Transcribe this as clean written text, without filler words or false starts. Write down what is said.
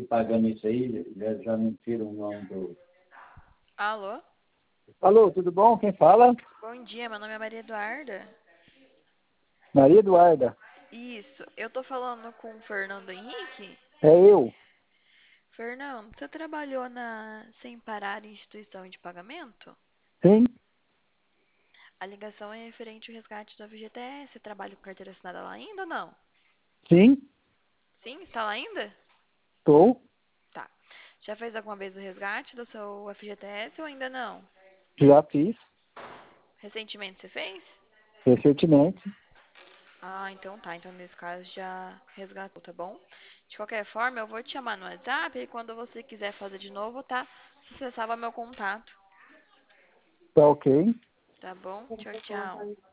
pagando isso aí, já não tira o nome do... Alô? Alô, tudo bom? Quem fala? Bom dia, meu nome é Maria Eduarda. Maria Eduarda. Isso, eu tô falando com o Fernando Henrique. É eu? Fernando, você trabalhou na Sem Parar Instituição de Pagamento? Sim? A ligação é referente ao resgate do FGTS. Você trabalha com carteira assinada lá ainda ou não? Sim? Sim, está lá ainda? Estou? Tá. Já fez alguma vez o resgate do seu FGTS ou ainda não? Já fiz, Recentemente você fez? recentemente. Ah, então tá. Então nesse caso já resgatou, tá bom? De qualquer forma, eu vou te chamar no WhatsApp e quando você quiser fazer de novo, tá? Você salva meu contato, Tá ok? tá bom? Tchau, tchau.